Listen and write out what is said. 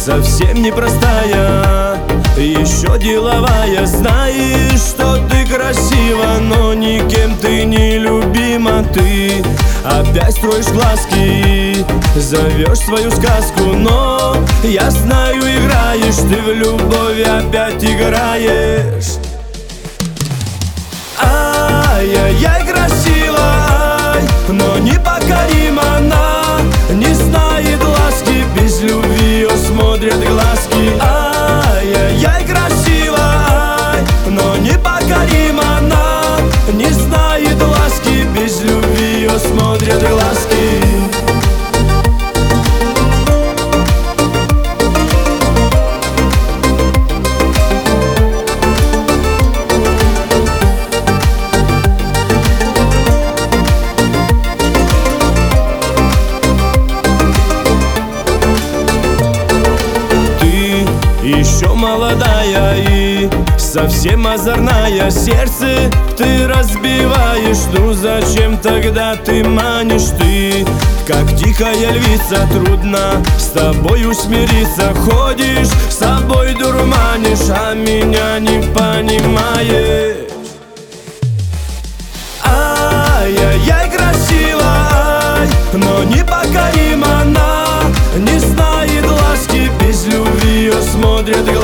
совсем непростая, еще деловая. Знаешь, что ты красива, но никем ты не любима. Ты опять строишь глазки, зовешь свою сказку, но я знаю, играешь, ты в любовь опять играешь. Ай-яй-яй, красива, но непокорима она, не знает ласки, без любви ее смотрят глазки. Ай-яй-яй, красива, но непокорима она, не знает ласки, без любви ее смотрят глазки. Еще молодая и совсем озорная, сердце ты разбиваешь. Ну зачем тогда ты манишь? Ты как дикая львица, трудно с тобой смириться. Ходишь, с собой дурманишь, а меня не понимаешь. Ай-яй-яй, красива, но непокорима она, не знает ласки, без любви ее смотрят глазки.